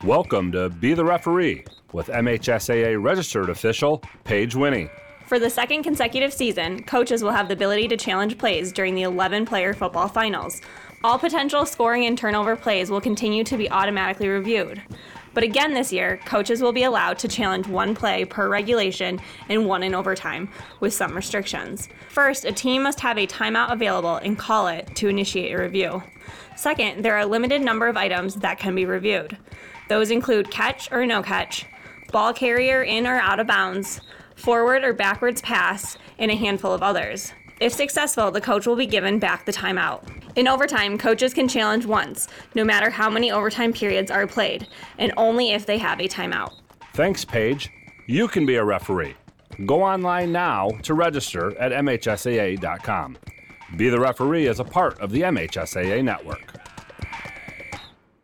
Welcome to Be the Referee with MHSAA registered official Paige Winnie. For the second consecutive season, coaches will have the ability to challenge plays during the 11-player football finals. All potential scoring and turnover plays will continue to be automatically reviewed. But again this year, coaches will be allowed to challenge one play per regulation and one in overtime, with some restrictions. First, a team must have a timeout available and call it to initiate a review. Second, there are a limited number of items that can be reviewed. Those include catch or no catch, ball carrier in or out of bounds, forward or backwards pass, and a handful of others. If successful, the coach will be given back the timeout. In overtime, coaches can challenge once, no matter how many overtime periods are played, and only if they have a timeout. Thanks, Paige. You can be a referee. Go online now to register at MHSAA.com. Be the Referee is a part of the MHSAA network.